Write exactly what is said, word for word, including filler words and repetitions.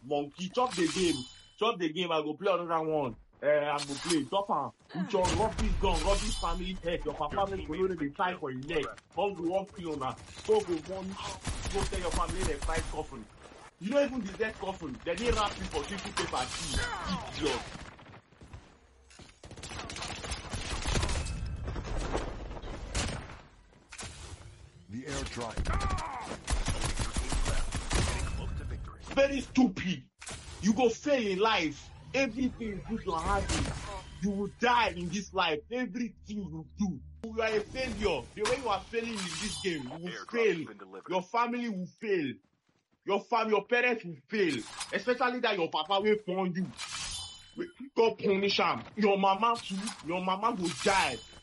monkey. Chop the game. Chop the game. I go play another one. Uh, I go play. Chop am. With your rubbish gun, rubbish family head. Your papa make you know they tie for your neck. Come to one kill now. Go go one. Go tell your family they fight coffin. You don't even deserve coffin. They didn't wrap you for tissue paper. Idiot. The airdrop. Very stupid. You go fail in life. Everything good will happen. You will die in this life. Everything you do. You are a failure. The way you are failing in this game, you will fail. Your family will fail. Your fam, your parents will fail. Especially that your papa will fund you. God punish him. Your mama too. Your mama will die.